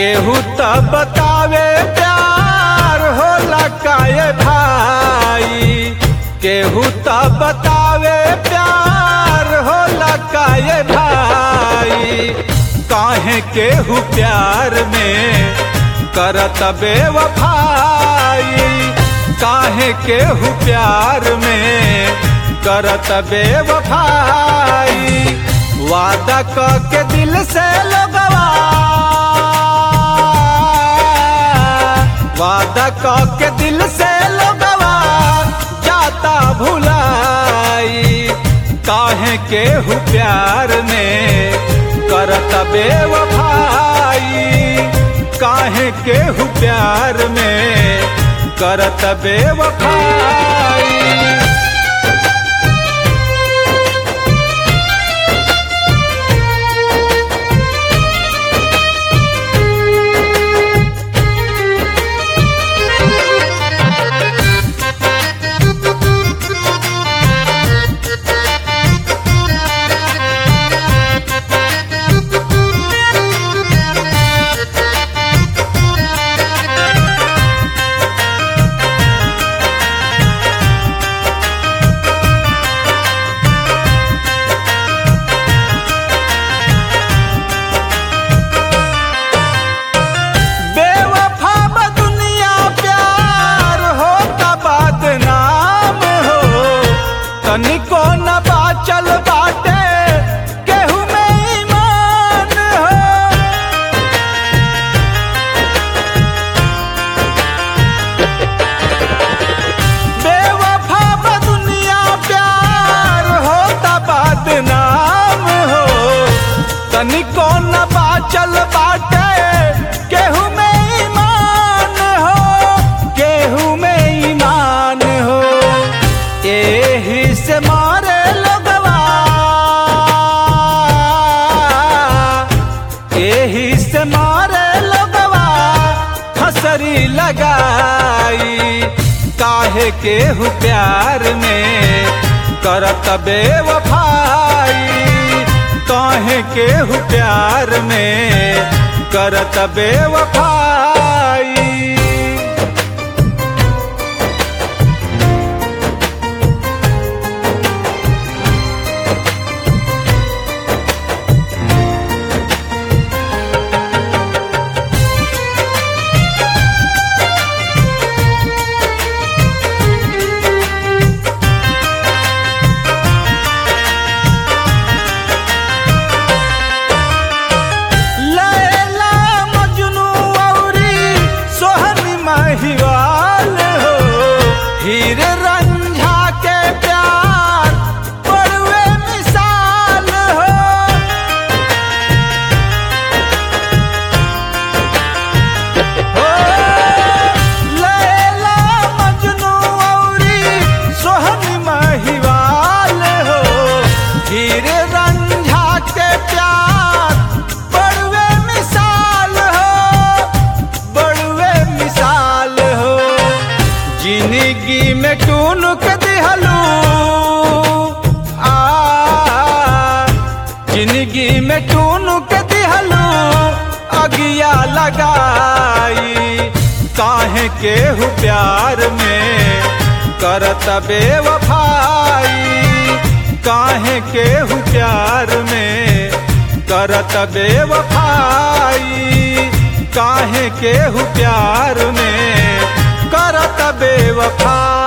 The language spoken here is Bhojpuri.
केहू त बतावे प्यार होला काए भाई, केहू त बतावे प्यार होला काए भाई। काहे केहू प्यार में करत बेवफाई, काहे केहू प्यार में करत बेवफाई। वादा के दिल से लगवा, वादा के दिल से लगवा जाता भुलाई। काहे केहू प्यार में करत बेवफाई, काहे केहू प्यार में करत बेवफाई। तनिको न बाचल बाटे केहू में ईमान हो, बेवफा बदुनिया प्यार होता बदनाम हो। तनिको न बाचल बाटे केहू में ईमान हो, केहू में ईमान हो। एही से मारे लगवा, एही से मारे लगवा हसरी लगाई। काहे केहू प्यार में करत बेवफाई, काहे केहू प्यार में करत बेवफाई। हीर रंझा के प्यार बड़ुए मिसाल हो, लैला मजनू औरी सोहनी महिवाल हो। हीर रंझा के प्यार बड़ुए मिसाल हो, बड़ुए मिसाल हो। जिंदगी में टूनुक दिहलू, जिंदगी में टूनुक दिहलू अगिया लगाई। काहे केहू प्यार में करत बेवफाई, काहे केहू प्यार में करत बेवफाई, काहे केहू प्यार में करत बेवफाई।